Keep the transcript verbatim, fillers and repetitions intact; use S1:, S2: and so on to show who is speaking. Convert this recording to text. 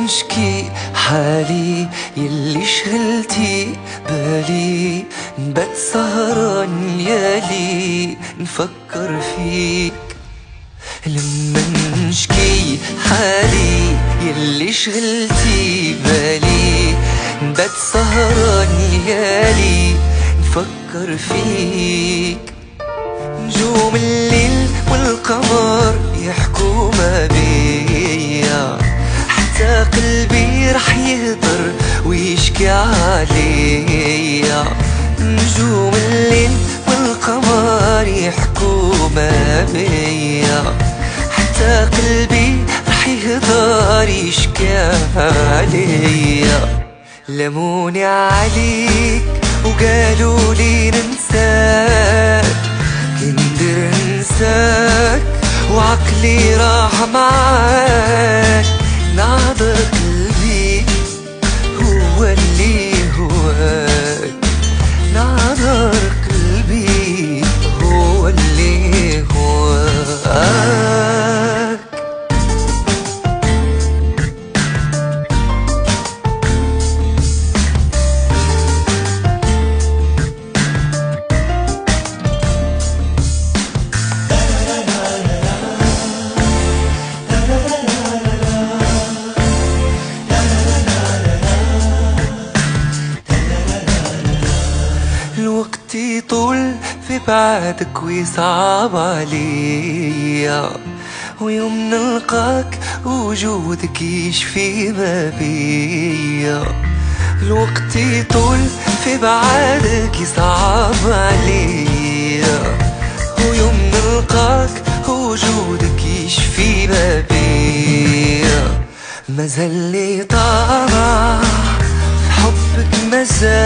S1: نشكي حالي يلي شغلتي بالي، نبات سهران ليالي نفكر فيك. لما نشكي حالي يلي شغلتي بالي، نبات سهران ليالي نفكر فيك. نجوم الليل والقمر يحكوا ما بيا، حتى قلبي رح يهدر ويشكي عليا. نجوم الليل والقمر يحكوا ما بيا، حتى قلبي رح يهدر يشكي عليا. لموني عليك وقالوا لي ننساك، كندر انساك وعقلي راح معاك. نعذر قلبي هو اللي هواك، نعذر قلبي هو اللي هواك. الوقت يطول في بعدك ويصعب عليا، ويوم نلقاك وجودك يشفي ما بيا. الوقت يطول في بعدك يصعب عليا، ويوم نلقاك وجودك يشفي ما بيا. مازال لي طامع في حبك، مازال